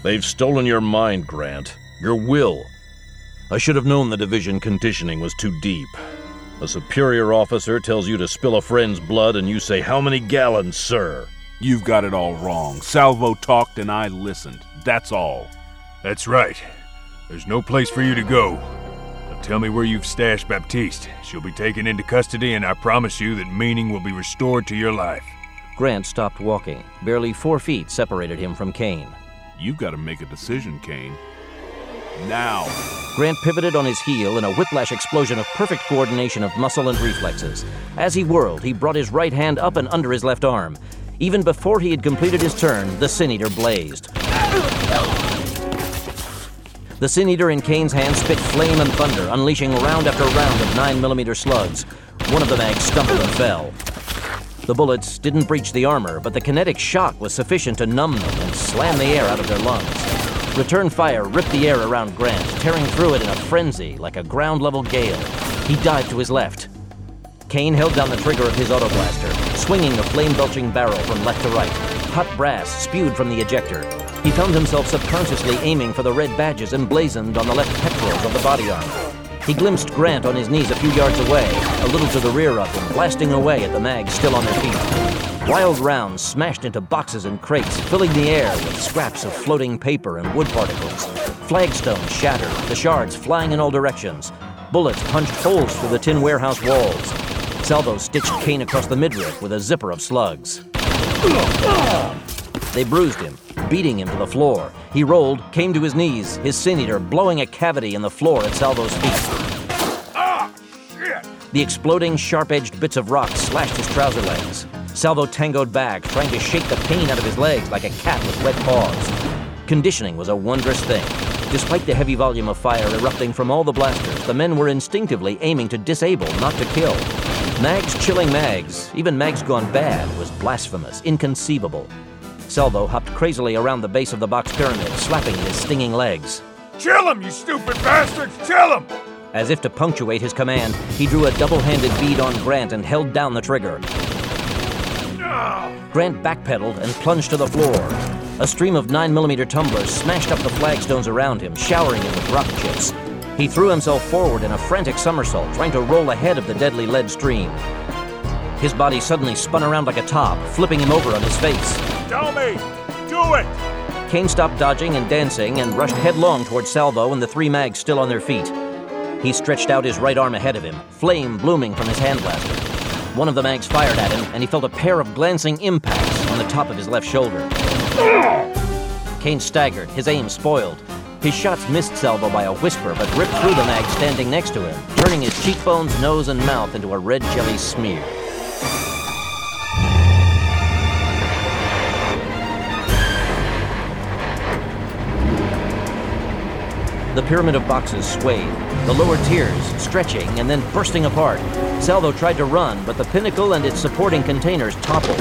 They've stolen your mind, Grant. Your will. I should have known the division conditioning was too deep. A superior officer tells you to spill a friend's blood and you say, "How many gallons, sir?" You've got it all wrong. Salvo talked and I listened. That's all. That's right. There's no place for you to go. Now tell me where you've stashed Baptiste. She'll be taken into custody, and I promise you that meaning will be restored to your life. Grant stopped walking. Barely 4 feet separated him from Kane. You've got to make a decision, Kane. Now. Grant pivoted on his heel in a whiplash explosion of perfect coordination of muscle and reflexes. As he whirled, he brought his right hand up and under his left arm. Even before he had completed his turn, the Sin Eater blazed. The Sin Eater in Kane's hand spit flame and thunder, unleashing round after round of 9mm slugs. One of the mags stumbled and fell. The bullets didn't breach the armor, but the kinetic shock was sufficient to numb them and slam the air out of their lungs. Return fire ripped the air around Grant, tearing through it in a frenzy like a ground-level gale. He dived to his left. Kane held down the trigger of his autoblaster, swinging the flame-belching barrel from left to right. Hot brass spewed from the ejector. He found himself subconsciously aiming for the red badges emblazoned on the left pectorals of the body armor. He glimpsed Grant on his knees a few yards away, a little to the rear of him, blasting away at the mags still on their feet. Wild rounds smashed into boxes and crates, filling the air with scraps of floating paper and wood particles. Flagstones shattered, the shards flying in all directions. Bullets punched holes through the tin warehouse walls. Salvo stitched Kane across the midriff with a zipper of slugs. They bruised him, beating him to the floor. He rolled, came to his knees, his Sin Eater blowing a cavity in the floor at Salvo's feet. Ah, shit! The exploding, sharp-edged bits of rock slashed his trouser legs. Salvo tangoed back, trying to shake the pain out of his legs like a cat with wet paws. Conditioning was a wondrous thing. Despite the heavy volume of fire erupting from all the blasters, the men were instinctively aiming to disable, not to kill. Mags chilling mags, even mags gone bad, was blasphemous, inconceivable. Salvo hopped crazily around the base of the box pyramid, slapping at his stinging legs. Chill him, you stupid bastards! Chill him! As if to punctuate his command, he drew a double-handed bead on Grant and held down the trigger. Grant backpedaled and plunged to the floor. A stream of 9mm tumblers smashed up the flagstones around him, showering him with rock chips. He threw himself forward in a frantic somersault, trying to roll ahead of the deadly lead stream. His body suddenly spun around like a top, flipping him over on his face. Tell me! Do it! Kane stopped dodging and dancing and rushed headlong toward Salvo and the 3 mags still on their feet. He stretched out his right arm ahead of him, flame blooming from his hand blaster. One of the mags fired at him, and he felt a pair of glancing impacts on the top of his left shoulder. Kane staggered, his aim spoiled. His shots missed Salvo by a whisper, but ripped through the mag standing next to him, turning his cheekbones, nose, and mouth into a red jelly smear. The pyramid of boxes swayed, the lower tiers stretching and then bursting apart. Salvo tried to run, but the pinnacle and its supporting containers toppled.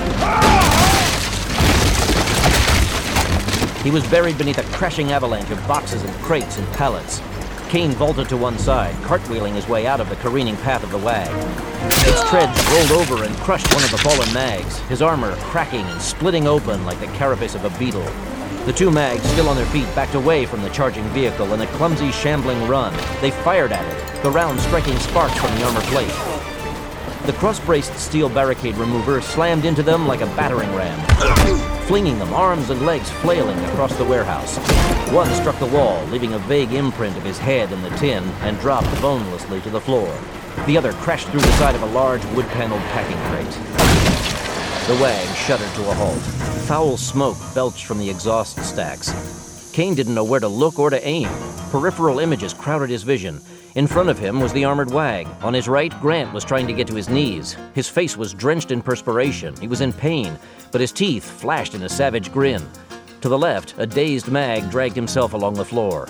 He was buried beneath a crashing avalanche of boxes and crates and pallets. Kane vaulted to one side, cartwheeling his way out of the careening path of the wag. Its treads rolled over and crushed one of the fallen mags, his armor cracking and splitting open like the carapace of a beetle. The 2 mags, still on their feet, backed away from the charging vehicle in a clumsy, shambling run. They fired at it, the rounds striking sparks from the armor plate. The cross-braced steel barricade remover slammed into them like a battering ram, flinging them, arms and legs flailing across the warehouse. One struck the wall, leaving a vague imprint of his head in the tin, and dropped bonelessly to the floor. The other crashed through the side of a large wood-paneled packing crate. The wag shuddered to a halt. Foul smoke belched from the exhaust stacks. Kane didn't know where to look or to aim. Peripheral images crowded his vision. In front of him was the armored wag. On his right, Grant was trying to get to his knees. His face was drenched in perspiration. He was in pain, but his teeth flashed in a savage grin. To the left, a dazed mag dragged himself along the floor.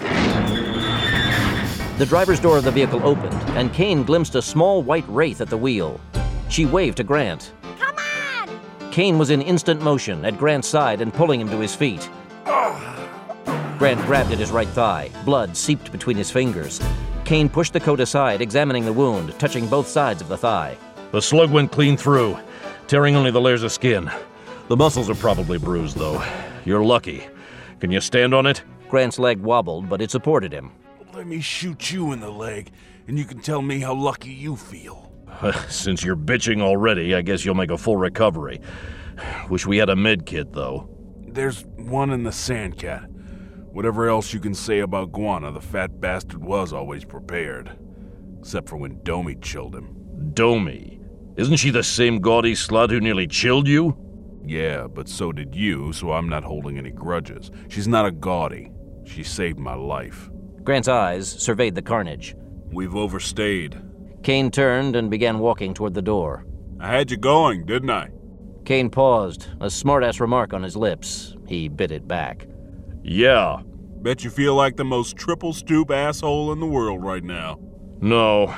The driver's door of the vehicle opened, and Kane glimpsed a small white wraith at the wheel. She waved to Grant. Come on! Kane was in instant motion at Grant's side and pulling him to his feet. Grant grabbed at his right thigh. Blood seeped between his fingers. Kane pushed the coat aside, examining the wound, touching both sides of the thigh. The slug went clean through, tearing only the layers of skin. The muscles are probably bruised, though. You're lucky. Can you stand on it? Grant's leg wobbled, but it supported him. Let me shoot you in the leg, and you can tell me how lucky you feel. Since you're bitching already, I guess you'll make a full recovery. Wish we had a med kit, though. There's one in the Sandcat. Whatever else you can say about Guana, the fat bastard was always prepared. Except for when Domi chilled him. Domi? Isn't she the same gaudy slut who nearly chilled you? Yeah, but so did you, so I'm not holding any grudges. She's not a gaudy. She saved my life. Grant's eyes surveyed the carnage. We've overstayed. Kane turned and began walking toward the door. I had you going, didn't I? Kane paused, a smart-ass remark on his lips. He bit it back. Yeah. Bet you feel like the most triple-stoop asshole in the world right now. No.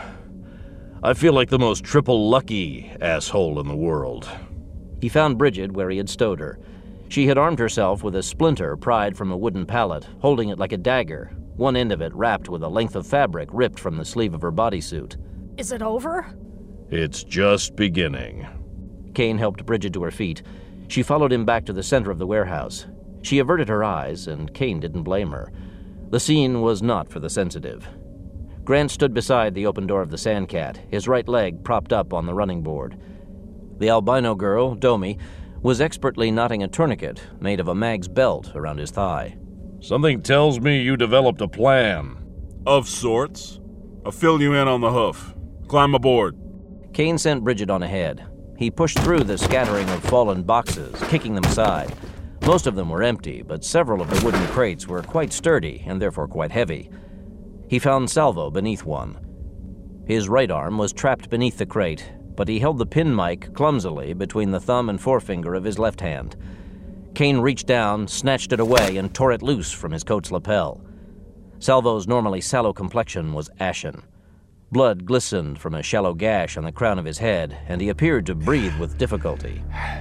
I feel like the most triple-lucky asshole in the world. He found Bridget where he had stowed her. She had armed herself with a splinter pried from a wooden pallet, holding it like a dagger, one end of it wrapped with a length of fabric ripped from the sleeve of her bodysuit. Is it over? It's just beginning. Kane helped Bridget to her feet. She followed him back to the center of the warehouse. She averted her eyes, and Kane didn't blame her. The scene was not for the sensitive. Grant stood beside the open door of the Sandcat, his right leg propped up on the running board. The albino girl, Domi, was expertly knotting a tourniquet made of a mag's belt around his thigh. Something tells me you developed a plan. Of sorts. I'll fill you in on the hoof. Climb aboard. Kane sent Bridget on ahead. He pushed through the scattering of fallen boxes, kicking them aside. Most of them were empty, but several of the wooden crates were quite sturdy and therefore quite heavy. He found Salvo beneath one. His right arm was trapped beneath the crate, but he held the pin mic clumsily between the thumb and forefinger of his left hand. Kane reached down, snatched it away, and tore it loose from his coat's lapel. Salvo's normally sallow complexion was ashen. Blood glistened from a shallow gash on the crown of his head, and he appeared to breathe with difficulty.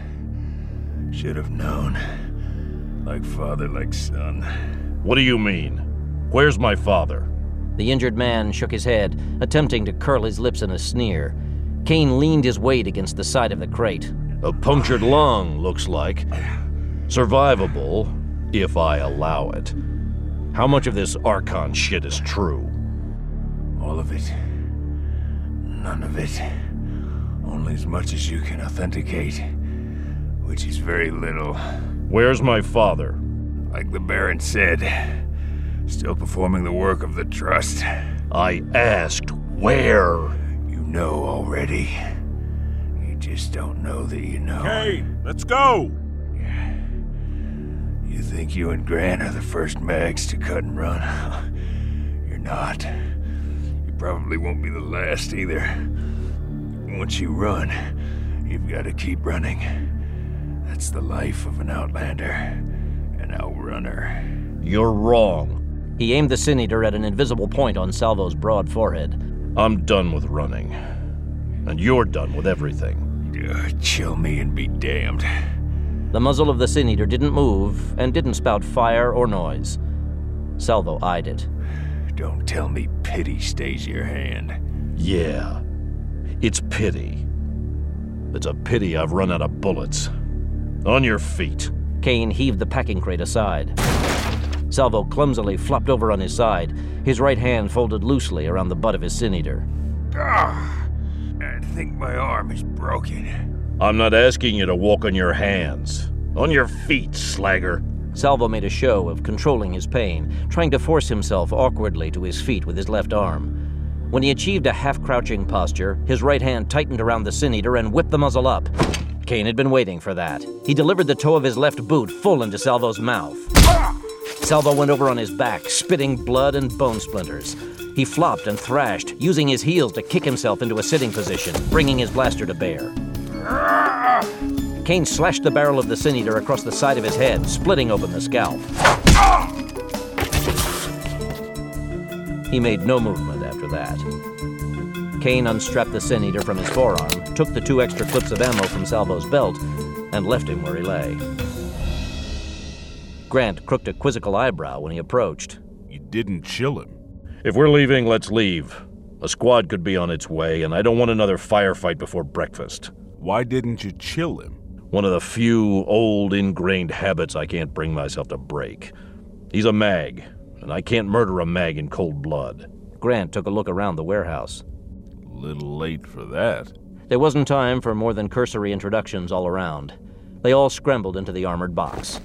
Should have known. Like father, like son. What do you mean? Where's my father? The injured man shook his head, attempting to curl his lips in a sneer. Kane leaned his weight against the side of the crate. A punctured lung, looks like. Survivable, if I allow it. How much of this Archon shit is true? All of it. None of it. Only as much as you can authenticate. Which is very little. Where's my father? Like the Baron said, still performing the work of the Trust. I asked, where? You know already. You just don't know that you know. Hey, let's go! You think you and Grant are the first mags to cut and run? You're not. You probably won't be the last either. Once you run, you've got to keep running. That's the life of an Outlander, an Outrunner. You're wrong. He aimed the Sin Eater at an invisible point on Salvo's broad forehead. I'm done with running. And you're done with everything. Chill me and be damned. The muzzle of the Sin Eater didn't move and didn't spout fire or noise. Salvo eyed it. Don't tell me pity stays your hand. Yeah. It's pity. It's a pity I've run out of bullets. On your feet. Kane heaved the packing crate aside. Salvo clumsily flopped over on his side, his right hand folded loosely around the butt of his Sin Eater. I think my arm is broken. I'm not asking you to walk on your hands. On your feet, slagger. Salvo made a show of controlling his pain, trying to force himself awkwardly to his feet with his left arm. When he achieved a half-crouching posture, his right hand tightened around the Sin Eater and whipped the muzzle up. Kane had been waiting for that. He delivered the toe of his left boot full into Salvo's mouth. Salvo went over on his back, spitting blood and bone splinters. He flopped and thrashed, using his heels to kick himself into a sitting position, bringing his blaster to bear. Kane slashed the barrel of the Sin Eater across the side of his head, splitting open the scalp. He made no movement after that. Kane unstrapped the Sin Eater from his forearm, took the 2 extra clips of ammo from Salvo's belt, and left him where he lay. Grant crooked a quizzical eyebrow when he approached. You didn't chill him. If we're leaving, let's leave. A squad could be on its way, and I don't want another firefight before breakfast. Why didn't you chill him? One of the few old ingrained habits I can't bring myself to break. He's a mag, and I can't murder a mag in cold blood. Grant took a look around the warehouse. A little late for that. There wasn't time for more than cursory introductions all around. They all scrambled into the armored box.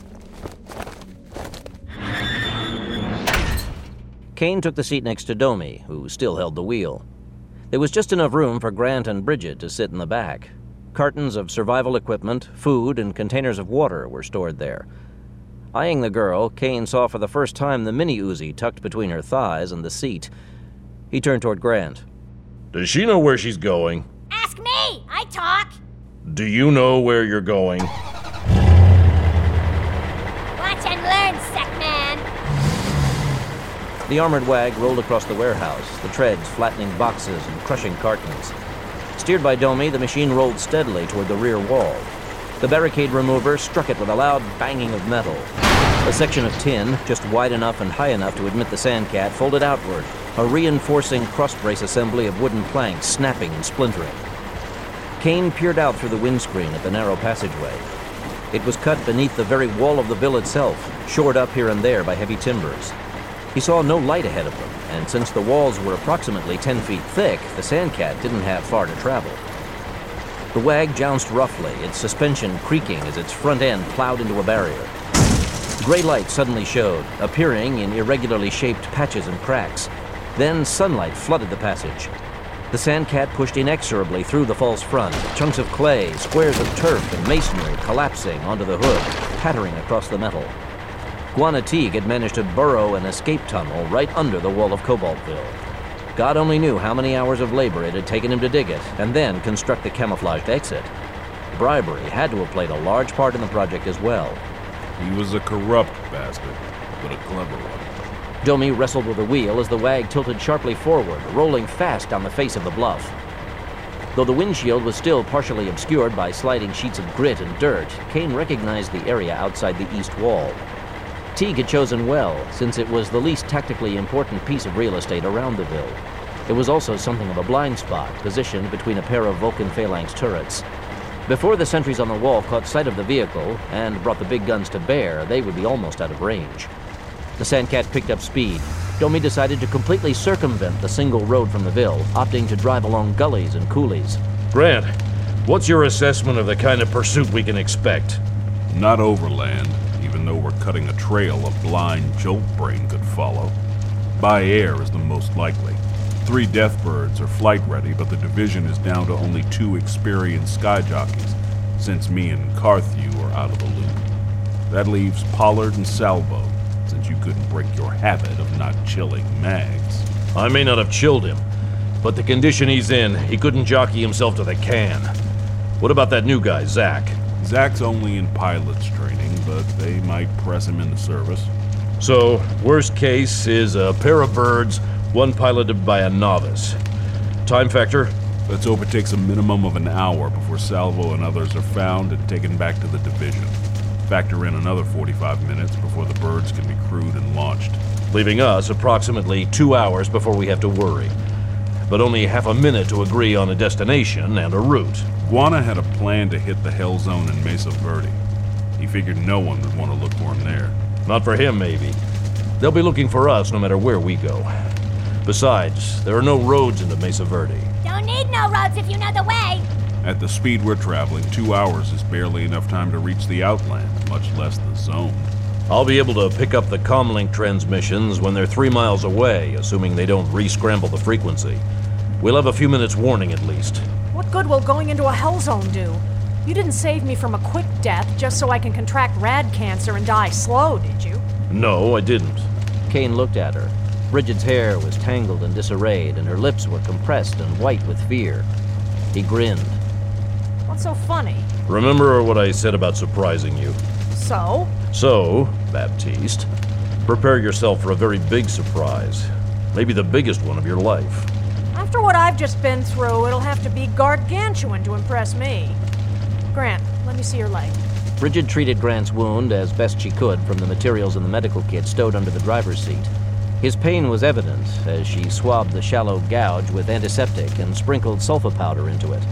Kane took the seat next to Domi, who still held the wheel. There was just enough room for Grant and Bridget to sit in the back. Cartons of survival equipment, food, and containers of water were stored there. Eyeing the girl, Kane saw for the first time the mini-Uzi tucked between her thighs and the seat. He turned toward Grant. Does she know where she's going? Ask me! I talk! Do you know where you're going? Watch and learn, Sackman! The armored wag rolled across the warehouse, the treads flattening boxes and crushing cartons. Steered by Domi, the machine rolled steadily toward the rear wall. The barricade remover struck it with a loud banging of metal. A section of tin, just wide enough and high enough to admit the Sandcat, folded outward, a reinforcing cross-brace assembly of wooden planks snapping and splintering. Kane peered out through the windscreen at the narrow passageway. It was cut beneath the very wall of the Ville itself, shored up here and there by heavy timbers. He saw no light ahead of them, and since the walls were approximately 10 feet thick, the Sandcat didn't have far to travel. The wag jounced roughly, its suspension creaking as its front end plowed into a barrier. Gray light suddenly showed, appearing in irregularly shaped patches and cracks. Then sunlight flooded the passage. The Sandcat pushed inexorably through the false front, chunks of clay, squares of turf, and masonry collapsing onto the hood, pattering across the metal. Guana Teague had managed to burrow an escape tunnel right under the wall of Cobaltville. God only knew how many hours of labor it had taken him to dig it, and then construct the camouflaged exit. Bribery had to have played a large part in the project as well. He was a corrupt bastard, but a clever one. Domi wrestled with the wheel as the wag tilted sharply forward, rolling fast down the face of the bluff. Though the windshield was still partially obscured by sliding sheets of grit and dirt, Kane recognized the area outside the east wall. Teague had chosen well, since it was the least tactically important piece of real estate around the Ville. It was also something of a blind spot, positioned between a pair of Vulcan phalanx turrets. Before the sentries on the wall caught sight of the vehicle and brought the big guns to bear, they would be almost out of range. The Sandcat picked up speed. Domi decided to completely circumvent the single road from the Ville, opting to drive along gullies and coulees. Grant, what's your assessment of the kind of pursuit we can expect? Not overland, even though we're cutting a trail a blind jolt brain could follow. By air is the most likely. 3 Deathbirds are flight ready, but the division is down to only 2 experienced sky jockeys, since me and Carthew are out of the loop. That leaves Pollard and Salvo, since you couldn't break your habit of not chilling mags. I may not have chilled him, but the condition he's in, he couldn't jockey himself to the can. What about that new guy, Zach? Zach's only in pilot's training, but they might press him into service. So, worst case is a pair of birds, one piloted by a novice. Time factor? Let's hope it takes a minimum of an hour before Salvo and others are found and taken back to the division. Factor in another 45 minutes before the birds can be crewed and launched. Leaving us approximately 2 hours before we have to worry. But only half a minute to agree on a destination and a route. Guana had a plan to hit the Hell Zone in Mesa Verde. He figured no one would want to look for him there. Not for him, maybe. They'll be looking for us no matter where we go. Besides, there are no roads into Mesa Verde. Don't need no roads if you know the way. At the speed we're traveling, 2 hours is barely enough time to reach the Outland, much less the Zone. I'll be able to pick up the comlink transmissions when they're 3 miles away, assuming they don't re-scramble the frequency. We'll have a few minutes warning at least. What good will going into a hell zone do? You didn't save me from a quick death just so I can contract rad cancer and die slow, did you? No, I didn't. Kane looked at her. Bridget's hair was tangled and disarrayed, and her lips were compressed and white with fear. He grinned. What's so funny? Remember what I said about surprising you? So? So, Baptiste, prepare yourself for a very big surprise. Maybe the biggest one of your life. After what I've just been through, it'll have to be gargantuan to impress me. Grant, let me see your leg. Bridget treated Grant's wound as best she could from the materials in the medical kit stowed under the driver's seat. His pain was evident as she swabbed the shallow gouge with antiseptic and sprinkled sulfa powder into it.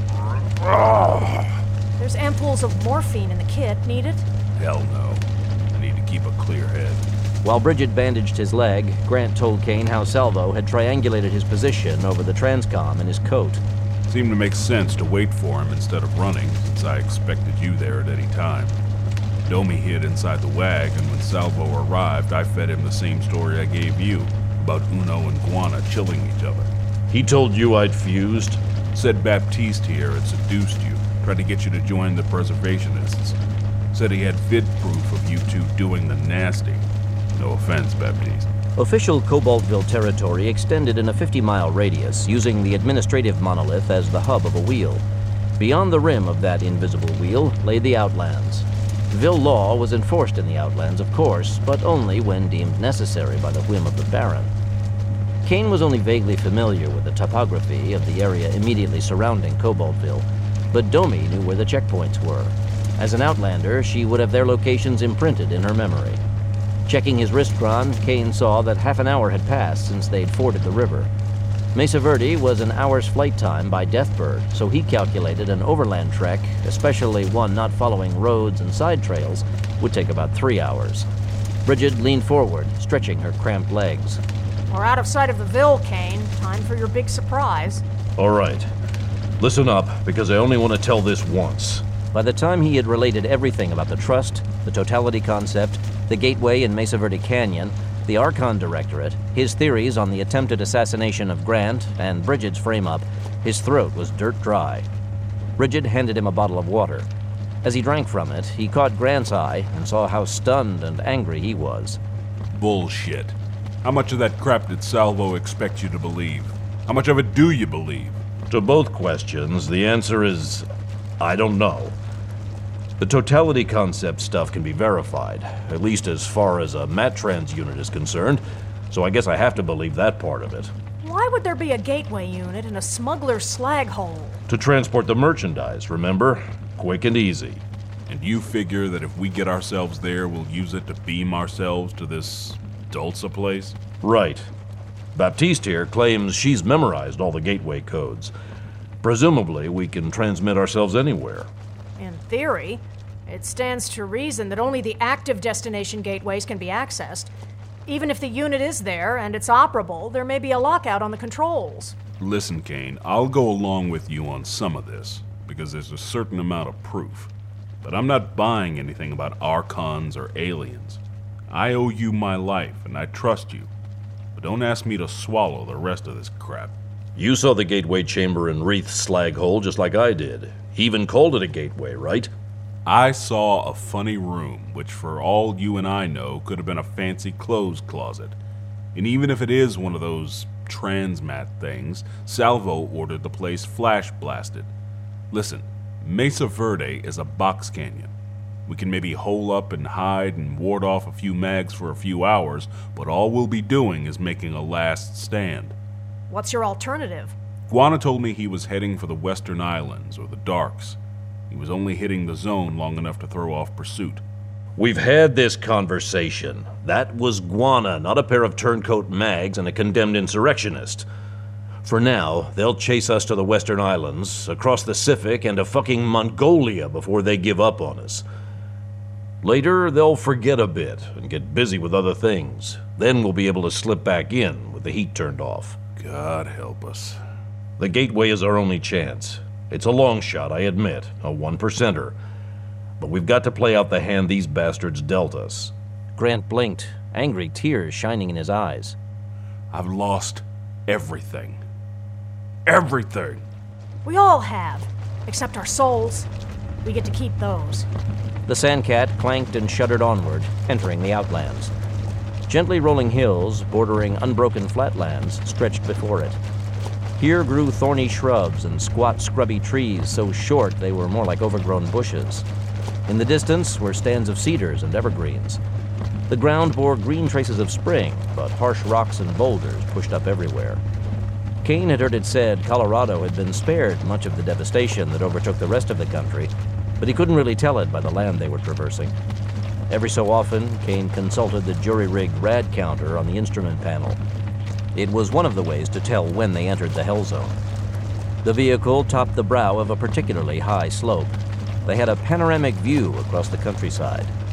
There's ampoules of morphine in the kit. Need it? Hell no. I need to keep a clear head. While Bridget bandaged his leg, Grant told Kane how Salvo had triangulated his position over the transcom in his coat. Seemed to make sense to wait for him instead of running, since I expected you there at any time. Domi hid inside the WAG, and when Salvo arrived, I fed him the same story I gave you, about Uno and Guana chilling each other. He told you I'd fused? Said Baptiste here had seduced you, tried to get you to join the preservationists. Said he had vid proof of you two doing the nasty. No offense, Baptiste. Official Cobaltville territory extended in a 50-mile radius, using the administrative monolith as the hub of a wheel. Beyond the rim of that invisible wheel lay the Outlands. Vil law was enforced in the Outlands, of course, but only when deemed necessary by the whim of the Baron. Kane was only vaguely familiar with the topography of the area immediately surrounding Cobaltville, but Domi knew where the checkpoints were. As an Outlander, she would have their locations imprinted in her memory. Checking his wristchron, Kane saw that half an hour had passed since they'd forded the river. Mesa Verde was an hour's flight time by Deathbird, so he calculated an overland trek, especially one not following roads and side trails, would take about 3 hours. Bridget leaned forward, stretching her cramped legs. We're out of sight of the Vil, Kane. Time for your big surprise. All right. Listen up, because I only want to tell this once. By the time he had related everything about the Trust, the Totality Concept, the Gateway in Mesa Verde Canyon, the Archon Directorate, his theories on the attempted assassination of Grant, and Bridget's frame-up, his throat was dirt dry. Bridget handed him a bottle of water. As he drank from it, he caught Grant's eye and saw how stunned and angry he was. Bullshit. How much of that crap did Salvo expect you to believe? How much of it do you believe? To both questions, the answer is, I don't know. The Totality Concept stuff can be verified, at least as far as a Matrans unit is concerned, so I guess I have to believe that part of it. Why would there be a gateway unit in a smuggler's slag hole? To transport the merchandise, remember? Quick and easy. And you figure that if we get ourselves there, we'll use it to beam ourselves to this Dulce place? Right. Baptiste here claims she's memorized all the gateway codes. Presumably, we can transmit ourselves anywhere. In theory, it stands to reason that only the active destination gateways can be accessed. Even if the unit is there and it's operable, there may be a lockout on the controls. Listen, Kane, I'll go along with you on some of this, because there's a certain amount of proof. But I'm not buying anything about Archons or aliens. I owe you my life, and I trust you. But don't ask me to swallow the rest of this crap. You saw the gateway chamber in Wreath's slag hole just like I did. He even called it a gateway, right? I saw a funny room, which for all you and I know could have been a fancy clothes closet. And even if it is one of those transmat things, Salvo ordered the place flash blasted. Listen, Mesa Verde is a box canyon. We can maybe hole up and hide and ward off a few mags for a few hours, but all we'll be doing is making a last stand. What's your alternative? Guana told me he was heading for the Western Islands, or the Darks. He was only hitting the zone long enough to throw off pursuit. We've had this conversation. That was Guana, not a pair of turncoat mags and a condemned insurrectionist. For now, they'll chase us to the Western Islands, across the Pacific, and to fucking Mongolia before they give up on us. Later, they'll forget a bit and get busy with other things. Then we'll be able to slip back in with the heat turned off. God help us. The gateway is our only chance. It's a long shot, I admit, a 1%er. But we've got to play out the hand these bastards dealt us. Grant blinked, angry tears shining in his eyes. I've lost everything. Everything! We all have, except our souls. We get to keep those. The Sandcat clanked and shuddered onward, entering the Outlands. Gently rolling hills, bordering unbroken flatlands, stretched before it. Here grew thorny shrubs and squat, scrubby trees so short they were more like overgrown bushes. In the distance were stands of cedars and evergreens. The ground bore green traces of spring, but harsh rocks and boulders pushed up everywhere. Kane had heard it said Colorado had been spared much of the devastation that overtook the rest of the country, but he couldn't really tell it by the land they were traversing. Every so often, Kane consulted the jury-rigged rad counter on the instrument panel. It was one of the ways to tell when they entered the Hell Zone. The vehicle topped the brow of a particularly high slope. They had a panoramic view across the countryside.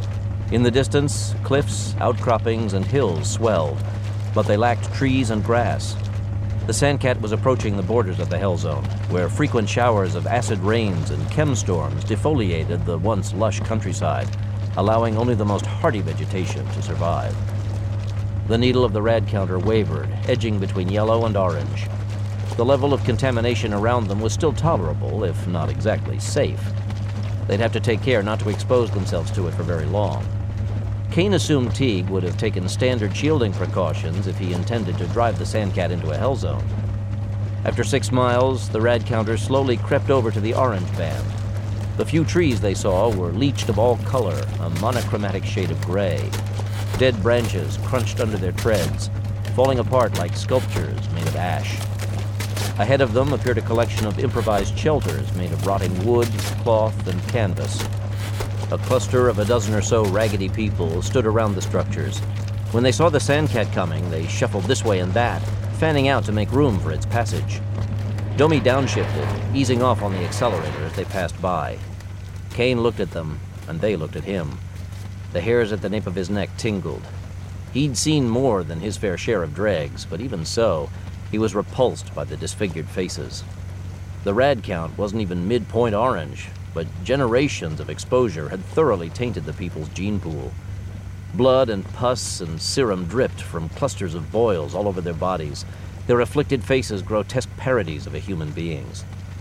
In the distance, cliffs, outcroppings, and hills swelled, but they lacked trees and grass. The Sandcat was approaching the borders of the Hell Zone, where frequent showers of acid rains and chem storms defoliated the once lush countryside, allowing only the most hardy vegetation to survive. The needle of the rad counter wavered, edging between yellow and orange. The level of contamination around them was still tolerable, if not exactly safe. They'd have to take care not to expose themselves to it for very long. Kane assumed Teague would have taken standard shielding precautions if he intended to drive the Sandcat into a hell zone. After 6 miles, the rad counter slowly crept over to the orange band. The few trees they saw were leached of all color, a monochromatic shade of gray. Dead branches crunched under their treads, falling apart like sculptures made of ash. Ahead of them appeared a collection of improvised shelters made of rotting wood, cloth, and canvas. A cluster of a dozen or so raggedy people stood around the structures. When they saw the Sandcat coming, they shuffled this way and that, fanning out to make room for its passage. Domi downshifted, easing off on the accelerator as they passed by. Kane looked at them, and they looked at him. The hairs at the nape of his neck tingled. He'd seen more than his fair share of dregs, but even so, he was repulsed by the disfigured faces. The rad count wasn't even midpoint orange, but generations of exposure had thoroughly tainted the people's gene pool. Blood and pus and serum dripped from clusters of boils all over their bodies, their afflicted faces grotesque parodies of a human being's.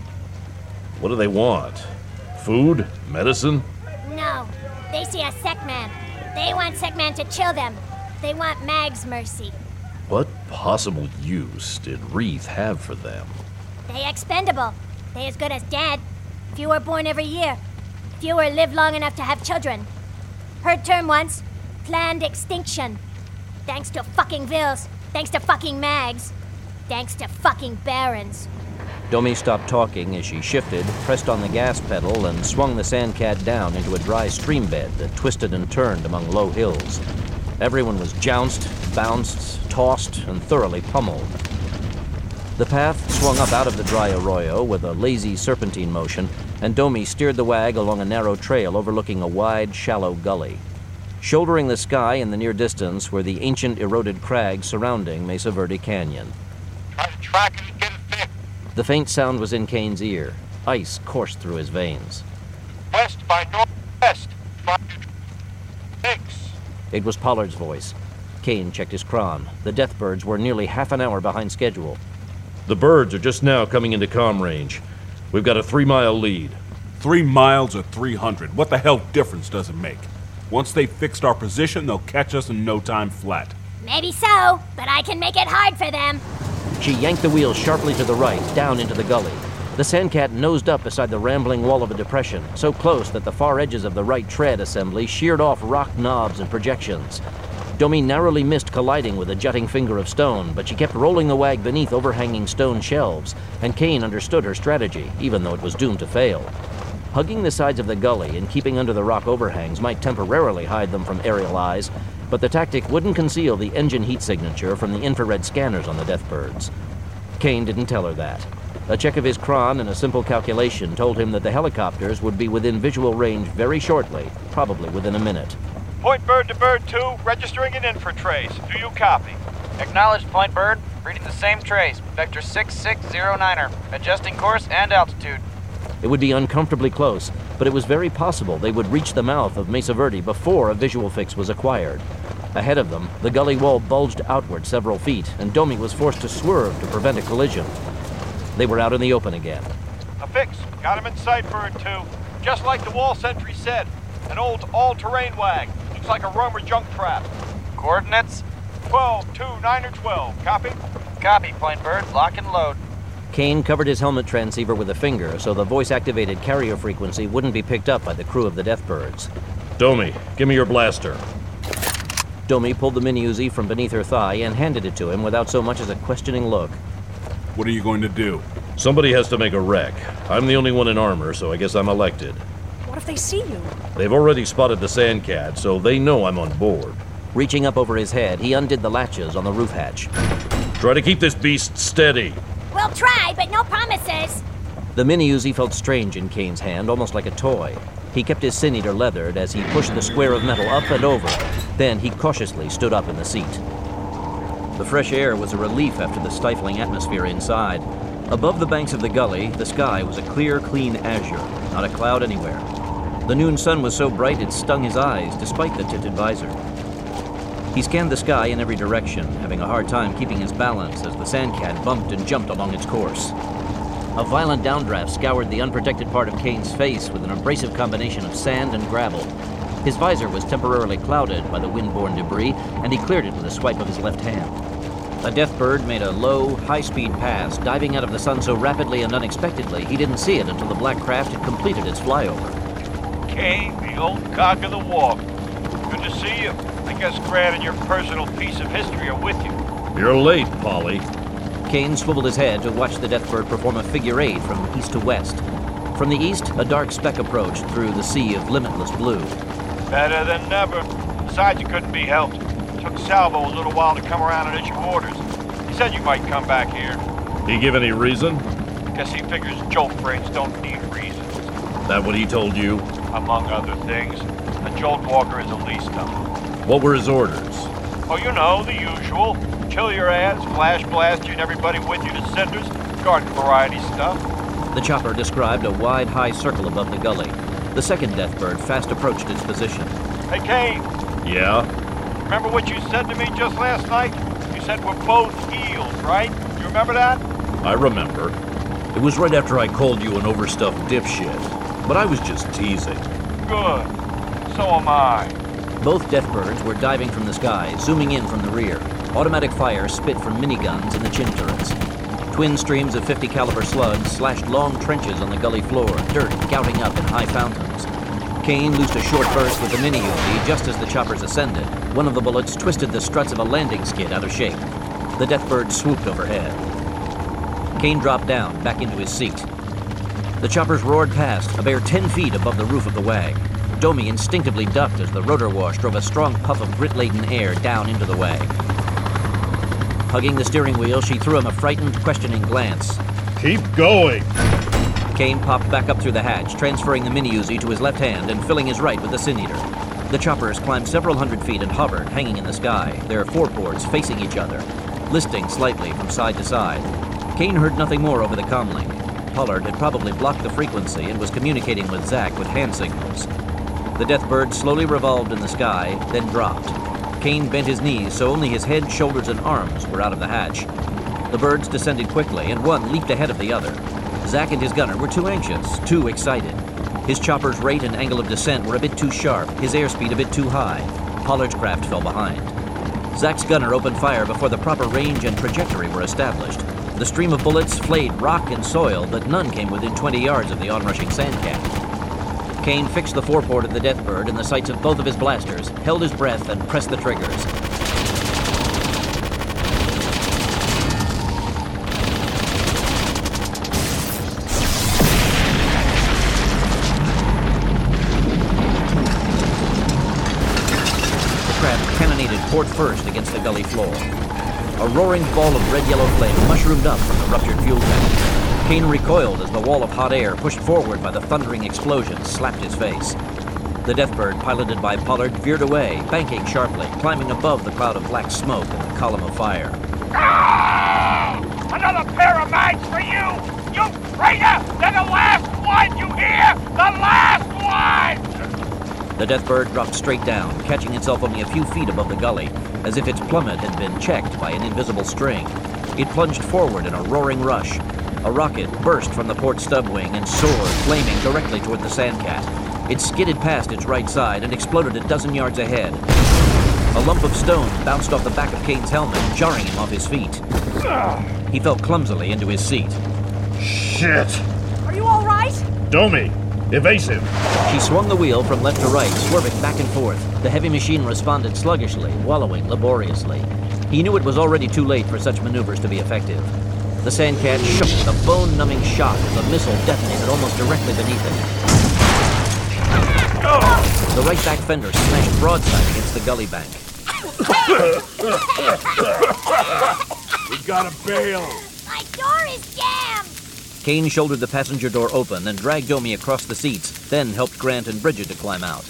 What do they want? Food? Medicine? No, they see a Sekman. They want Sekman to chill them. They want Mag's mercy. What possible use did Wreath have for them? They expendable. They as good as dead. Fewer born every year. Fewer live long enough to have children. Heard term once. Planned extinction. Thanks to fucking Vills. Thanks to fucking Mags. Thanks to fucking Barons. Domi stopped talking as she shifted, pressed on the gas pedal, and swung the Sandcat down into a dry stream bed that twisted and turned among low hills. Everyone was jounced, bounced, tossed, and thoroughly pummeled. The path swung up out of the dry arroyo with a lazy serpentine motion, and Domi steered the wag along a narrow trail overlooking a wide, shallow gully. Shouldering the sky in the near distance were the ancient eroded crags surrounding Mesa Verde Canyon. Try to track it and get it fixed. The faint sound was in Kane's ear. Ice coursed through his veins. West by northwest. Try to fix. It was Pollard's voice. Kane checked his cron. The Deathbirds were nearly half an hour behind schedule. The birds are just now coming into comm range. We've got a 3-mile lead. 3 miles or 300. What the hell difference does it make? Once they've fixed our position, they'll catch us in no time flat. Maybe so, but I can make it hard for them. She yanked the wheel sharply to the right, down into the gully. The Sandcat nosed up beside the rambling wall of a depression, so close that the far edges of the right tread assembly sheared off rock knobs and projections. Domi narrowly missed colliding with a jutting finger of stone, but she kept rolling the wag beneath overhanging stone shelves, and Kane understood her strategy, even though it was doomed to fail. Hugging the sides of the gully and keeping under the rock overhangs might temporarily hide them from aerial eyes, but the tactic wouldn't conceal the engine heat signature from the infrared scanners on the Deathbirds. Kane didn't tell her that. A check of his cron and a simple calculation told him that the helicopters would be within visual range very shortly, probably within a minute. Point Bird to Bird 2, registering an infra trace. Do you copy? Acknowledged, Point Bird. Reading the same trace. Vector 6609er. Adjusting course and altitude. It would be uncomfortably close, but it was very possible they would reach the mouth of Mesa Verde before a visual fix was acquired. Ahead of them, the gully wall bulged outward several feet, and Domi was forced to swerve to prevent a collision. They were out in the open again. A fix. Got him in sight, Bird 2. Just like the wall sentry said. An old all-terrain wag. Looks like a roamer junk trap. Coordinates? 12, 2, 9 or 12. Copy? Copy, Point Bird. Lock and load. Kane covered his helmet transceiver with a finger so the voice-activated carrier frequency wouldn't be picked up by the crew of the Deathbirds. Domi, give me your blaster. Domi pulled the mini-Uzi from beneath her thigh and handed it to him without so much as a questioning look. What are you going to do? Somebody has to make a wreck. I'm the only one in armor, so I guess I'm elected. What if they see you? They've already spotted the Sandcat, so they know I'm on board. Reaching up over his head, he undid the latches on the roof hatch. Try to keep this beast steady. We'll try, but no promises. The mini-Uzi felt strange in Kane's hand, almost like a toy. He kept his Sin-Eater leathered as he pushed the square of metal up and over. Then he cautiously stood up in the seat. The fresh air was a relief after the stifling atmosphere inside. Above the banks of the gully, the sky was a clear, clean azure, not a cloud anywhere. The noon sun was so bright it stung his eyes, despite the tinted visor. He scanned the sky in every direction, having a hard time keeping his balance as the Sandcat bumped and jumped along its course. A violent downdraft scoured the unprotected part of Kane's face with an abrasive combination of sand and gravel. His visor was temporarily clouded by the wind-borne debris, and he cleared it with a swipe of his left hand. A Deathbird made a low, high-speed pass, diving out of the sun so rapidly and unexpectedly he didn't see it until the black craft had completed its flyover. Kane, the old cock of the walk. Good to see you. I guess Grant and your personal piece of history are with you. You're late, Polly. Kane swiveled his head to watch the Deathbird perform a figure eight from east to west. From the east, a dark speck approached through the sea of limitless blue. Better than never. Besides, you couldn't be helped. Took Salvo a little while to come around and issue orders. He said you might come back here. He give any reason? Guess he figures jolt brains don't need reasons. That what he told you? Among other things. A jolt walker is the least of them. What were his orders? Oh, you know, the usual. Kill your ass, flash blast you and everybody with you to cinders, garden variety stuff. The chopper described a wide, high circle above the gully. The second Deathbird fast approached its position. Hey, Kane. Yeah? Remember what you said to me just last night? You said we're both heels, right? You remember that? I remember. It was right after I called you an overstuffed dipshit. But I was just teasing. Good. So am I. Both Deathbirds were diving from the sky, zooming in from the rear. Automatic fire spit from miniguns in the chin turrets. Twin streams of 50 caliber slugs slashed long trenches on the gully floor, dirt gouting up in high fountains. Kane loosed a short burst with the mini-Uzi just as the choppers ascended. One of the bullets twisted the struts of a landing skid out of shape. The Deathbird swooped overhead. Kane dropped down, back into his seat. The choppers roared past, a bare 10 feet above the roof of the WAG. Domi instinctively ducked as the rotor wash drove a strong puff of grit-laden air down into the WAG. Hugging the steering wheel, she threw him a frightened, questioning glance. Keep going! Kane popped back up through the hatch, transferring the mini-Uzi to his left hand and filling his right with the Sin-Eater. The choppers climbed several hundred feet and hovered, hanging in the sky, their foreports facing each other, listing slightly from side to side. Kane heard nothing more over the comlink. Pollard had probably blocked the frequency and was communicating with Zack with hand signals. The Deathbird slowly revolved in the sky, then dropped. Kane bent his knees so only his head, shoulders, and arms were out of the hatch. The birds descended quickly, and one leaped ahead of the other. Zack and his gunner were too anxious, too excited. His chopper's rate and angle of descent were a bit too sharp, his airspeed a bit too high. Pollard's craft fell behind. Zack's gunner opened fire before the proper range and trajectory were established. The stream of bullets flayed rock and soil, but none came within 20 yards of the onrushing Sandcat. Kane fixed the foreport of the Deathbird in the sights of both of his blasters, held his breath, and pressed the triggers. The craft cannonaded port first against the gully floor. A roaring ball of red-yellow flame mushroomed up from the ruptured fuel tank. Kane recoiled as the wall of hot air, pushed forward by the thundering explosion, slapped his face. The Deathbird, piloted by Pollard, veered away, banking sharply, climbing above the cloud of black smoke and the column of fire. Ah! Another pair of mags for you! You traitor! They're the last one, you hear? The last one! The Deathbird dropped straight down, catching itself only a few feet above the gully, as if its plummet had been checked by an invisible string. It plunged forward in a roaring rush. A rocket burst from the port stub wing and soared, flaming directly toward the Sandcat. It skidded past its right side and exploded a dozen yards ahead. A lump of stone bounced off the back of Kane's helmet, jarring him off his feet. He fell clumsily into his seat. Shit! Are you all right? Domi! Evasive! She swung the wheel from left to right, swerving back and forth. The heavy machine responded sluggishly, wallowing laboriously. He knew it was already too late for such maneuvers to be effective. The Sandcat shook with a bone-numbing shock as a missile detonated almost directly beneath it. The right back fender smashed broadside against the gully bank. We gotta bail. My door is jammed! Kane shouldered the passenger door open and dragged Domi across the seats, then helped Grant and Bridget to climb out.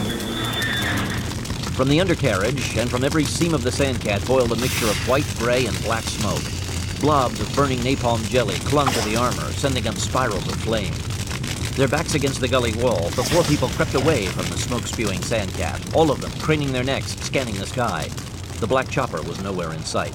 From the undercarriage and from every seam of the Sandcat boiled a mixture of white, gray, and black smoke. Blobs of burning napalm jelly clung to the armor, sending up spirals of flame. Their backs against the gully wall, the four people crept away from the smoke-spewing Sandcat, all of them craning their necks, scanning the sky. The black chopper was nowhere in sight.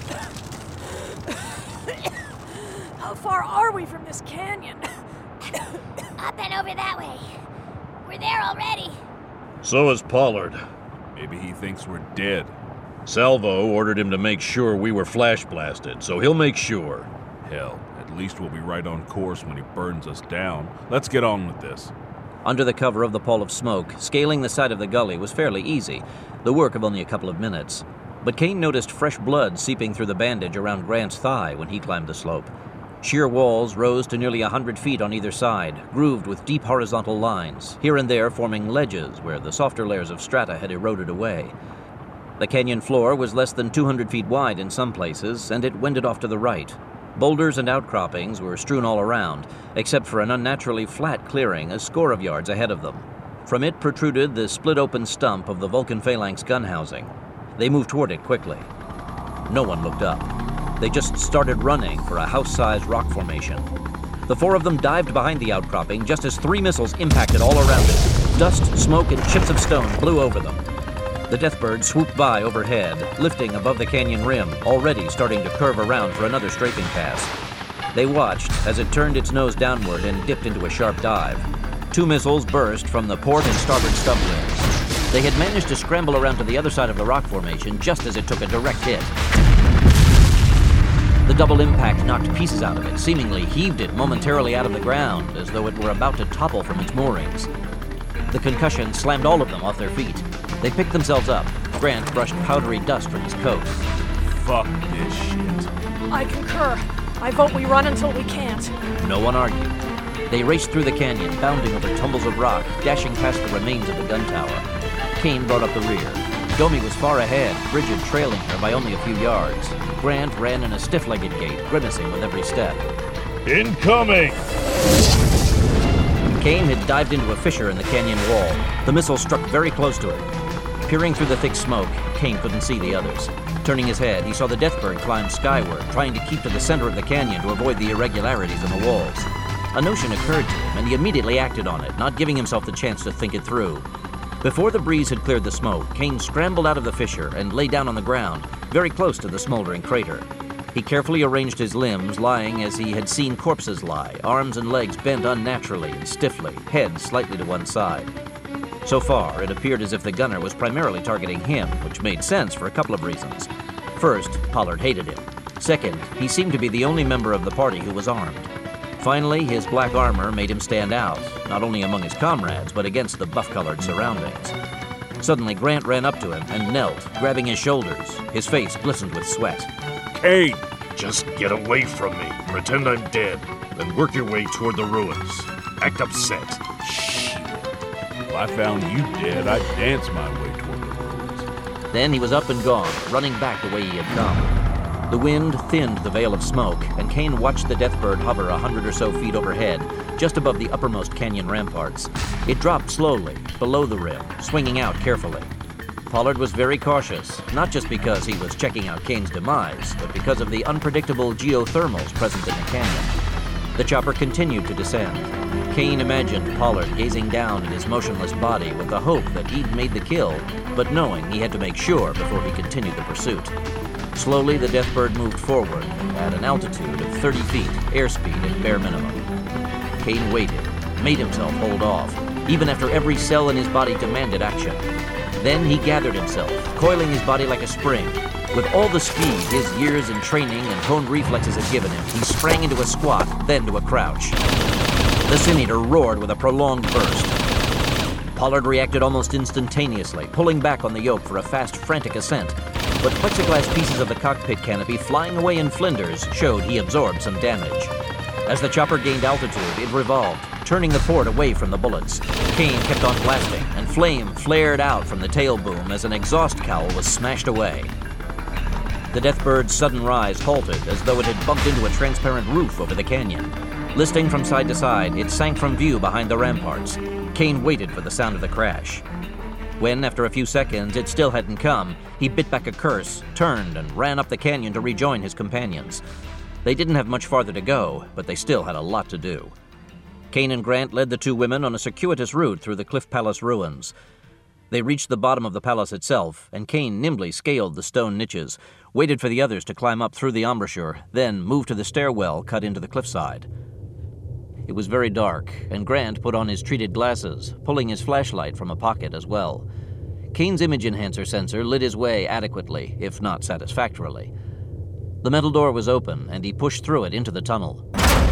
How far are we from this canyon? Up and over that way. We're there already. So is Pollard. Maybe he thinks we're dead. Salvo ordered him to make sure we were flash blasted, so he'll make sure. Hell, at least we'll be right on course when he burns us down. Let's get on with this. Under the cover of the pall of smoke, scaling the side of the gully was fairly easy, the work of only a couple of minutes. But Kane noticed fresh blood seeping through the bandage around Grant's thigh when he climbed the slope. Sheer walls rose to nearly 100 feet on either side, grooved with deep horizontal lines, here and there forming ledges where the softer layers of strata had eroded away. The canyon floor was less than 200 feet wide in some places, and it wended off to the right. Boulders and outcroppings were strewn all around, except for an unnaturally flat clearing a score of yards ahead of them. From it protruded the split-open stump of the Vulcan Phalanx gun housing. They moved toward it quickly. No one looked up. They just started running for a house-sized rock formation. The four of them dived behind the outcropping just as 3 missiles impacted all around it. Dust, smoke, and chips of stone blew over them. The Deathbird swooped by overhead, lifting above the canyon rim, already starting to curve around for another strafing pass. They watched as it turned its nose downward and dipped into a sharp dive. 2 missiles burst from the port and starboard stub wings. They had managed to scramble around to the other side of the rock formation just as it took a direct hit. The double impact knocked pieces out of it, seemingly heaved it momentarily out of the ground, as though it were about to topple from its moorings. The concussion slammed all of them off their feet. They picked themselves up. Grant brushed powdery dust from his coat. Fuck this shit. I concur. I vote we run until we can't. No one argued. They raced through the canyon, bounding over tumbles of rock, dashing past the remains of the gun tower. Kane brought up the rear. Domi was far ahead, Bridget trailing her by only a few yards. Grant ran in a stiff-legged gait, grimacing with every step. Incoming! Kane had dived into a fissure in the canyon wall. The missile struck very close to it. Peering through the thick smoke, Kane couldn't see the others. Turning his head, he saw the Deathbird climb skyward, trying to keep to the center of the canyon to avoid the irregularities in the walls. A notion occurred to him, and he immediately acted on it, not giving himself the chance to think it through. Before the breeze had cleared the smoke, Kane scrambled out of the fissure and lay down on the ground, very close to the smoldering crater. He carefully arranged his limbs, lying as he had seen corpses lie, arms and legs bent unnaturally and stiffly, head slightly to one side. So far, it appeared as if the gunner was primarily targeting him, which made sense for a couple of reasons. First, Pollard hated him. Second, he seemed to be the only member of the party who was armed. Finally, his black armor made him stand out, not only among his comrades, but against the buff-colored surroundings. Suddenly, Grant ran up to him and knelt, grabbing his shoulders. His face glistened with sweat. Kane! Just get away from me. Pretend I'm dead. Then work your way toward the ruins. Act upset. Shit. If I found you dead, I'd dance my way toward the ruins. Then he was up and gone, running back the way he had come. The wind thinned the veil of smoke, and Kane watched the Deathbird hover 100 or so feet overhead, just above the uppermost canyon ramparts. It dropped slowly, below the rim, swinging out carefully. Pollard was very cautious, not just because he was checking out Kane's demise, but because of the unpredictable geothermals present in the canyon. The chopper continued to descend. Kane imagined Pollard gazing down at his motionless body with the hope that he'd made the kill, but knowing he had to make sure before he continued the pursuit. Slowly, the Deathbird moved forward at an altitude of 30 feet, airspeed at bare minimum. Kane waited, made himself hold off, even after every cell in his body demanded action. Then he gathered himself, coiling his body like a spring. With all the speed his years in training and honed reflexes had given him, he sprang into a squat, then to a crouch. The Sin-Eater roared with a prolonged burst. Pollard reacted almost instantaneously, pulling back on the yoke for a fast, frantic ascent. But plexiglass pieces of the cockpit canopy flying away in flinders showed he absorbed some damage. As the chopper gained altitude, it revolved, turning the port away from the bullets. Kane kept on blasting, and flame flared out from the tail boom as an exhaust cowl was smashed away. The Deathbird's sudden rise halted as though it had bumped into a transparent roof over the canyon. Listing from side to side, it sank from view behind the ramparts. Kane waited for the sound of the crash. When, after a few seconds, it still hadn't come, he bit back a curse, turned, and ran up the canyon to rejoin his companions. They didn't have much farther to go, but they still had a lot to do. Kane and Grant led the two women on a circuitous route through the Cliff Palace ruins. They reached the bottom of the palace itself, and Kane nimbly scaled the stone niches, waited for the others to climb up through the embouchure, then moved to the stairwell cut into the cliffside. It was very dark, and Grant put on his treated glasses, pulling his flashlight from a pocket as well. Kane's image enhancer sensor lit his way adequately, if not satisfactorily. The metal door was open, and he pushed through it into the tunnel.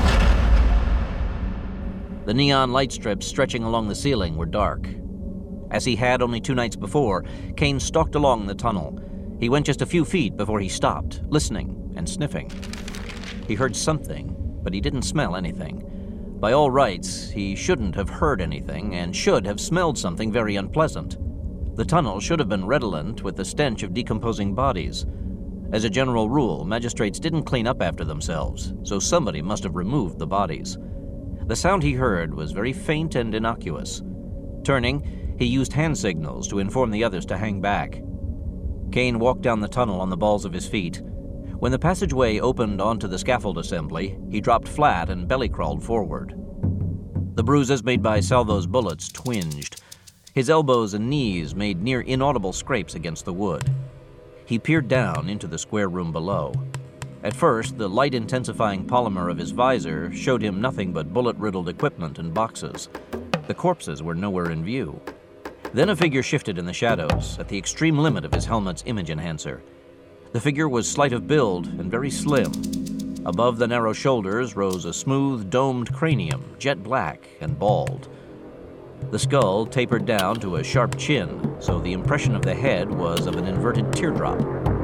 The neon light strips stretching along the ceiling were dark. As he had only 2 nights before, Kane stalked along the tunnel. He went just a few feet before he stopped, listening and sniffing. He heard something, but he didn't smell anything. By all rights, he shouldn't have heard anything and should have smelled something very unpleasant. The tunnel should have been redolent with the stench of decomposing bodies. As a general rule, magistrates didn't clean up after themselves, so somebody must have removed the bodies. The sound he heard was very faint and innocuous. Turning, he used hand signals to inform the others to hang back. Kane walked down the tunnel on the balls of his feet. When the passageway opened onto the scaffold assembly, he dropped flat and belly-crawled forward. The bruises made by Salvo's bullets twinged. His elbows and knees made near inaudible scrapes against the wood. He peered down into the square room below. At first, the light-intensifying polymer of his visor showed him nothing but bullet-riddled equipment and boxes. The corpses were nowhere in view. Then a figure shifted in the shadows, at the extreme limit of his helmet's image enhancer. The figure was slight of build and very slim. Above the narrow shoulders rose a smooth, domed cranium, jet black and bald. The skull tapered down to a sharp chin, so the impression of the head was of an inverted teardrop.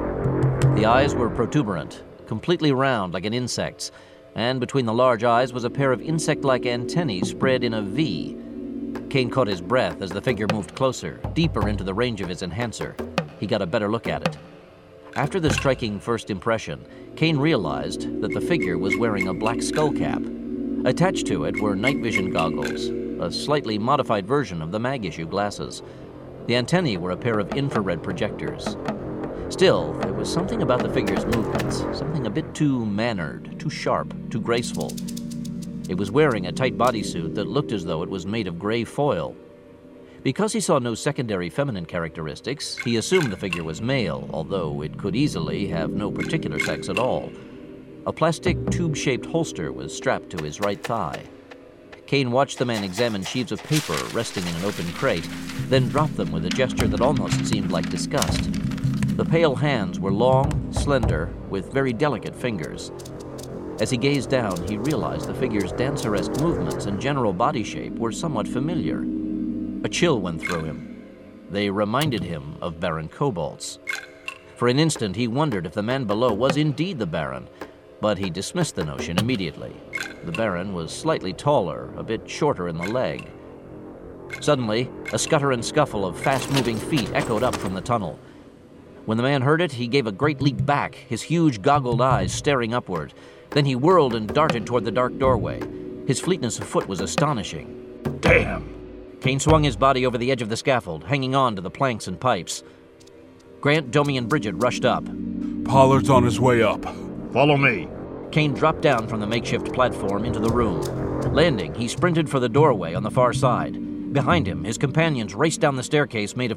The eyes were protuberant, completely round like an insect's, and between the large eyes was a pair of insect-like antennae spread in a V. Kane caught his breath as the figure moved closer, deeper into the range of his enhancer. He got a better look at it. After the striking first impression, Kane realized that the figure was wearing a black skull cap. Attached to it were night vision goggles, a slightly modified version of the mag-issue glasses. The antennae were a pair of infrared projectors. Still, there was something about the figure's movements, something a bit too mannered, too sharp, too graceful. It was wearing a tight bodysuit that looked as though it was made of gray foil. Because he saw no secondary feminine characteristics, he assumed the figure was male, although it could easily have no particular sex at all. A plastic tube-shaped holster was strapped to his right thigh. Kane watched the man examine sheaves of paper resting in an open crate, then drop them with a gesture that almost seemed like disgust. The pale hands were long, slender, with very delicate fingers. As he gazed down, he realized the figure's danceresque movements and general body shape were somewhat familiar. A chill went through him. They reminded him of Baron Cobalt's. For an instant, he wondered if the man below was indeed the Baron, but he dismissed the notion immediately. The Baron was slightly taller, a bit shorter in the leg. Suddenly, a scutter and scuffle of fast-moving feet echoed up from the tunnel. When the man heard it, he gave a great leap back, his huge goggled eyes staring upward. Then he whirled and darted toward the dark doorway. His fleetness of foot was astonishing. Damn! Kane swung his body over the edge of the scaffold, hanging on to the planks and pipes. Grant, Domi, and Bridget rushed up. Pollard's on his way up. Follow me. Kane dropped down from the makeshift platform into the room. Landing, he sprinted for the doorway on the far side. Behind him, his companions raced down the staircase made of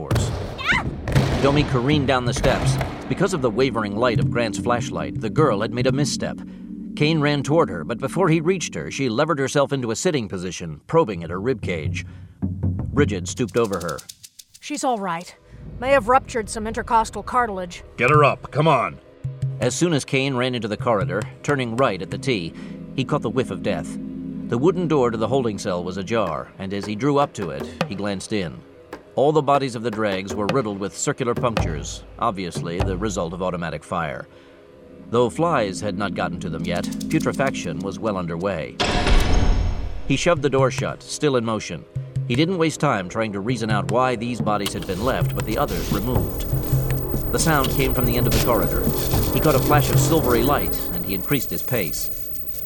2x4s. Domi careened down the steps. Because of the wavering light of Grant's flashlight, the girl had made a misstep. Kane ran toward her, but before he reached her, she levered herself into a sitting position, probing at her ribcage. Bridget stooped over her. She's all right. May have ruptured some intercostal cartilage. Get her up, come on. As soon as Kane ran into the corridor, turning right at the T, he caught the whiff of death. The wooden door to the holding cell was ajar, and as he drew up to it, he glanced in. All the bodies of the dregs were riddled with circular punctures, obviously the result of automatic fire. Though flies had not gotten to them yet, putrefaction was well underway. He shoved the door shut, still in motion. He didn't waste time trying to reason out why these bodies had been left, but the others removed. The sound came from the end of the corridor. He caught a flash of silvery light, and he increased his pace.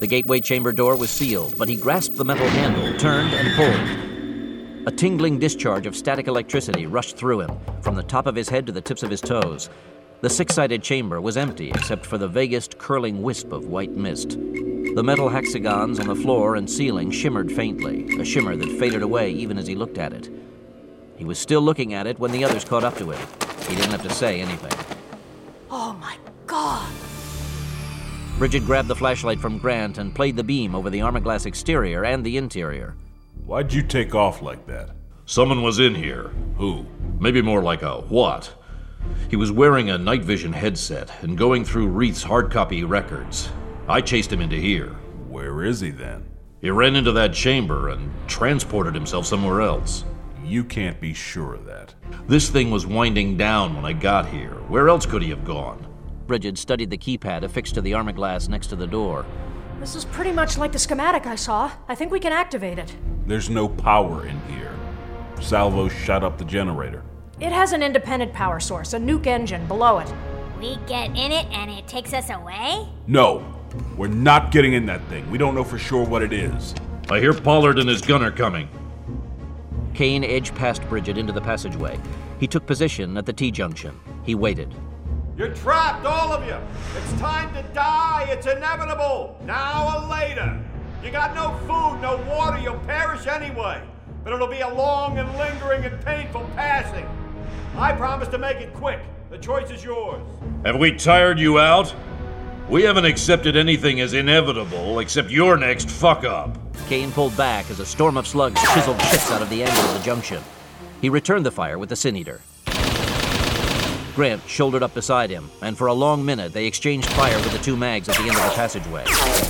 The gateway chamber door was sealed, but he grasped the metal handle, turned, and pulled. A tingling discharge of static electricity rushed through him, from the top of his head to the tips of his toes. The six-sided chamber was empty except for the vaguest curling wisp of white mist. The metal hexagons on the floor and ceiling shimmered faintly, a shimmer that faded away even as he looked at it. He was still looking at it when the others caught up to him. He didn't have to say anything. Oh my God! Bridget grabbed the flashlight from Grant and played the beam over the armor-glass exterior and the interior. Why'd you take off like that? Someone was in here. Who? Maybe more like a what? He was wearing a night vision headset and going through Reith's hard copy records. I chased him into here. Where is he then? He ran into that chamber and transported himself somewhere else. You can't be sure of that. This thing was winding down when I got here. Where else could he have gone? Bridget studied the keypad affixed to the armor glass next to the door. This is pretty much like the schematic I saw. I think we can activate it. There's no power in here. Salvo shut up the generator. It has an independent power source, a nuke engine below it. We get in it and it takes us away? No, we're not getting in that thing. We don't know for sure what it is. I hear Pollard and his gunner coming. Kane edged past Bridget into the passageway. He took position at the T-junction. He waited. You're trapped, all of you! It's time to die! It's inevitable! Now or later! You got no food, no water, you'll perish anyway! But it'll be a long and lingering and painful passing! I promise to make it quick. The choice is yours. Have we tired you out? We haven't accepted anything as inevitable except your next fuck-up. Kane pulled back as a storm of slugs chiseled ships out of the angle of the junction. He returned the fire with the Sin Eater. Grant shouldered up beside him, and for a long minute they exchanged fire with the two mags at the end of the passageway.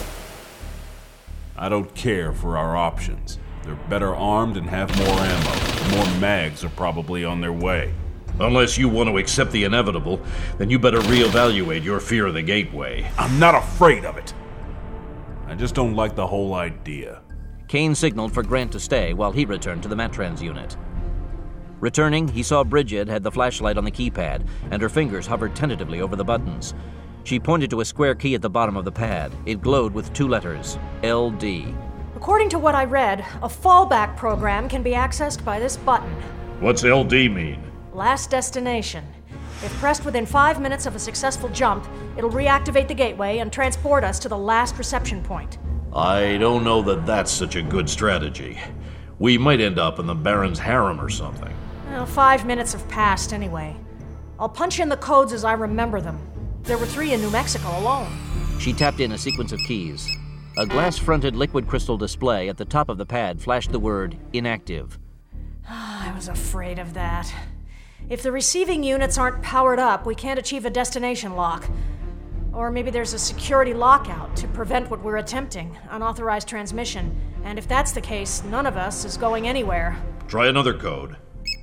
I don't care for our options. They're better armed and have more ammo. More mags are probably on their way. Unless you want to accept the inevitable, then you better reevaluate your fear of the gateway. I'm not afraid of it. I just don't like the whole idea. Kane signaled for Grant to stay while he returned to the Matrans unit. Returning, he saw Bridget had the flashlight on the keypad, and her fingers hovered tentatively over the buttons. She pointed to a square key at the bottom of the pad. It glowed with two letters, LD. According to what I read, a fallback program can be accessed by this button. What's LD mean? Last destination. If pressed within 5 minutes of a successful jump, it'll reactivate the gateway and transport us to the last reception point. I don't know that that's such a good strategy. We might end up in the Baron's harem or something. Well, 5 minutes have passed anyway. I'll punch in the codes as I remember them. There were 3 in New Mexico alone. She tapped in a sequence of keys. A glass-fronted liquid crystal display at the top of the pad flashed the word inactive. I was afraid of that. If the receiving units aren't powered up, we can't achieve a destination lock. Or maybe there's a security lockout to prevent what we're attempting, unauthorized transmission. And if that's the case, none of us is going anywhere. Try another code.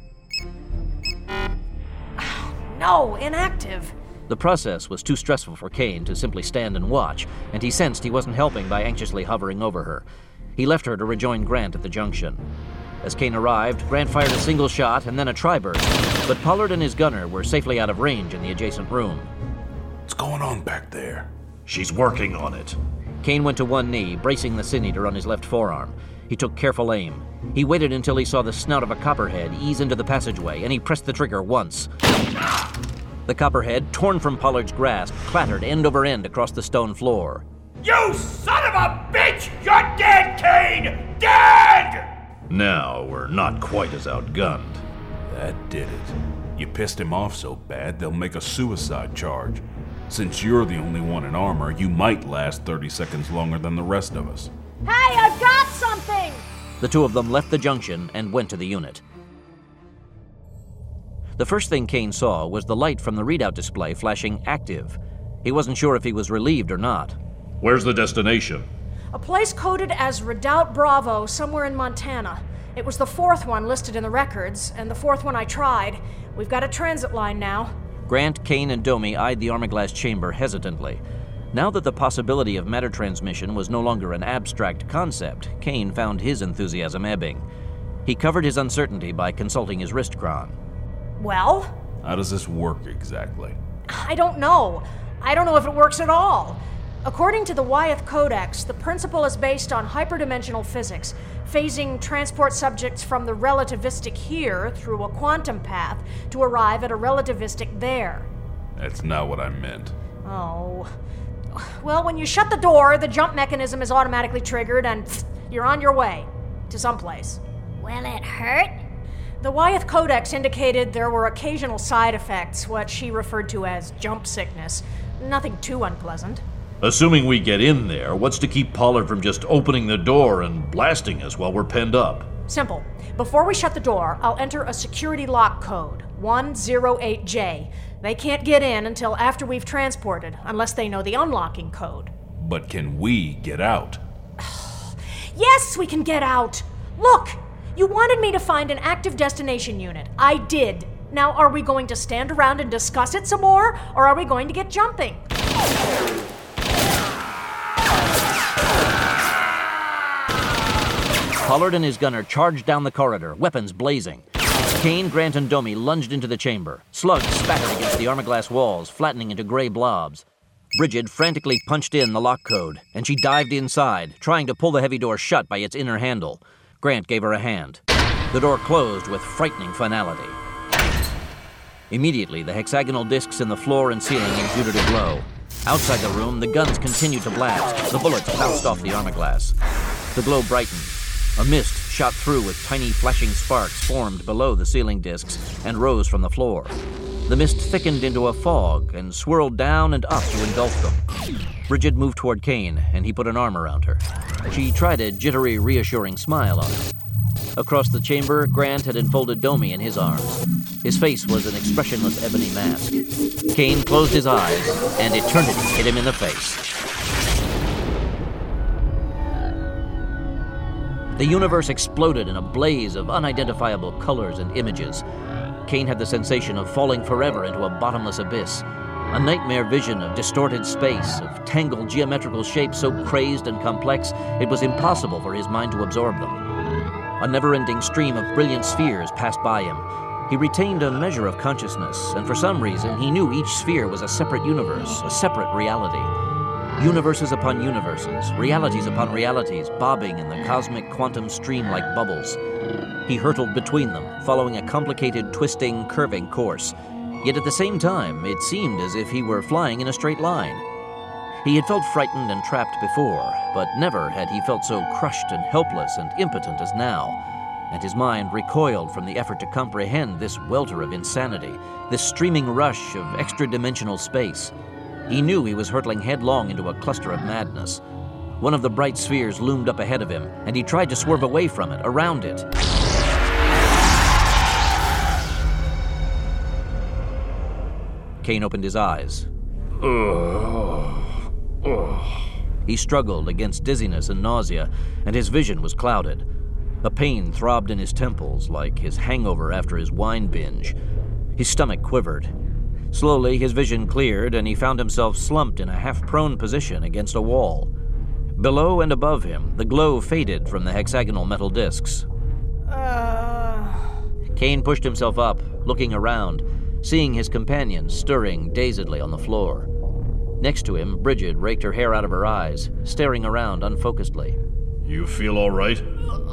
No, inactive. The process was too stressful for Kane to simply stand and watch, and he sensed he wasn't helping by anxiously hovering over her. He left her to rejoin Grant at the junction. As Kane arrived, Grant fired a single shot and then a tri-burst, but Pollard and his gunner were safely out of range in the adjacent room. What's going on back there? She's working on it. Kane went to one knee, bracing the Sin Eater on his left forearm. He took careful aim. He waited until he saw the snout of a copperhead ease into the passageway, and he pressed the trigger once. The copperhead, torn from Pollard's grasp, clattered end over end across the stone floor. You son of a bitch! You're dead, Kane! Dead! Now we're not quite as outgunned. That did it. You pissed him off so bad, they'll make a suicide charge. Since you're the only one in armor, you might last 30 seconds longer than the rest of us. Hey, I've got something! The two of them left the junction and went to the unit. The first thing Kane saw was the light from the readout display flashing active. He wasn't sure if he was relieved or not. Where's the destination? A place coded as Redoubt Bravo, somewhere in Montana. It was the 4th one listed in the records, and the 4th one I tried. We've got a transit line now. Grant, Kane, and Domi eyed the armor-glass chamber hesitantly. Now that the possibility of matter transmission was no longer an abstract concept, Kane found his enthusiasm ebbing. He covered his uncertainty by consulting his wrist chron. Well? How does this work exactly? I don't know. I don't know if it works at all. According to the Wyeth Codex, the principle is based on hyperdimensional physics, phasing transport subjects from the relativistic here through a quantum path to arrive at a relativistic there. That's not what I meant. Oh. Well, when you shut the door, the jump mechanism is automatically triggered and you're on your way to someplace. Will it hurt? The Wyeth Codex indicated there were occasional side effects, what she referred to as jump sickness. Nothing too unpleasant. Assuming we get in there, what's to keep Pollard from just opening the door and blasting us while we're penned up? Simple. Before we shut the door, I'll enter a security lock code, 108J. They can't get in until after we've transported, unless they know the unlocking code. But can we get out? Yes, we can get out! Look! You wanted me to find an active destination unit. I did. Now, are we going to stand around and discuss it some more, or are we going to get jumping? Pollard and his gunner charged down the corridor, weapons blazing. Kane, Grant, and Domi lunged into the chamber. Slugs spattered against the armor-glass walls, flattening into gray blobs. Bridget frantically punched in the lock code, and she dived inside, trying to pull the heavy door shut by its inner handle. Grant gave her a hand. The door closed with frightening finality. Immediately, the hexagonal discs in the floor and ceiling exuded a glow. Outside the room, the guns continued to blast. The bullets bounced off the armor glass. The glow brightened. A mist shot through with tiny flashing sparks formed below the ceiling discs and rose from the floor. The mist thickened into a fog and swirled down and up to engulf them. Bridget moved toward Kane, and he put an arm around her. She tried a jittery, reassuring smile on him. Across the chamber, Grant had enfolded Domi in his arms. His face was an expressionless ebony mask. Kane closed his eyes, and eternity hit him in the face. The universe exploded in a blaze of unidentifiable colors and images. Kane had the sensation of falling forever into a bottomless abyss, a nightmare vision of distorted space, of tangled geometrical shapes so crazed and complex it was impossible for his mind to absorb them. A never-ending stream of brilliant spheres passed by him. He retained a measure of consciousness, and for some reason he knew each sphere was a separate universe, a separate reality. Universes upon universes, realities upon realities, bobbing in the cosmic quantum stream like bubbles. He hurtled between them, following a complicated, twisting, curving course. Yet at the same time, it seemed as if he were flying in a straight line. He had felt frightened and trapped before, but never had he felt so crushed and helpless and impotent as now. And his mind recoiled from the effort to comprehend this welter of insanity, this streaming rush of extra-dimensional space. He knew he was hurtling headlong into a cluster of madness. One of the bright spheres loomed up ahead of him, and he tried to swerve away from it, around it. Kane opened his eyes. He struggled against dizziness and nausea, and his vision was clouded. A pain throbbed in his temples, like his hangover after his wine binge. His stomach quivered. Slowly, his vision cleared, and he found himself slumped in a half-prone position against a wall. Below and above him, the glow faded from the hexagonal metal discs. Kane pushed himself up, looking around, seeing his companions stirring dazedly on the floor. Next to him, Bridget raked her hair out of her eyes, staring around unfocusedly. You feel all right?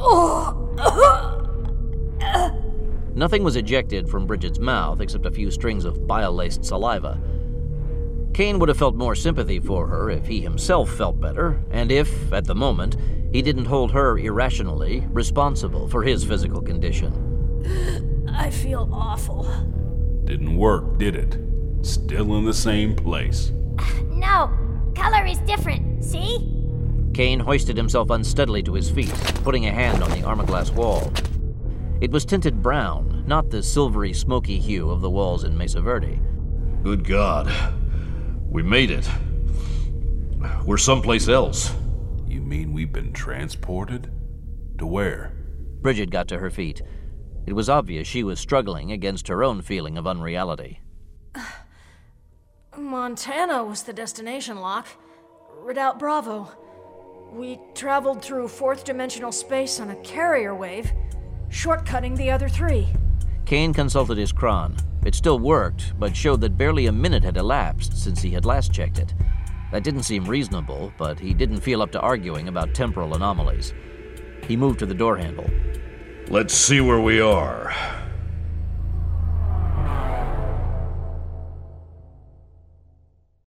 Nothing was ejected from Bridget's mouth except a few strings of bile-laced saliva. Kane would have felt more sympathy for her if he himself felt better, and if, at the moment, he didn't hold her irrationally responsible for his physical condition. I feel awful. Didn't work, did it? Still in the same place. No, color is different, see? Kane hoisted himself unsteadily to his feet, putting a hand on the armor-glass wall. It was tinted brown, not the silvery, smoky hue of the walls in Mesa Verde. Good God. We made it. We're someplace else. You mean we've been transported? To where? Bridget got to her feet. It was obvious she was struggling against her own feeling of unreality. Montana was the destination, Locke. Redoubt Bravo. We traveled through fourth-dimensional space on a carrier wave, shortcutting the other three. Kane consulted his cron. It still worked, but showed that barely a minute had elapsed since he had last checked it. That didn't seem reasonable, but he didn't feel up to arguing about temporal anomalies. He moved to the door handle. Let's see where we are.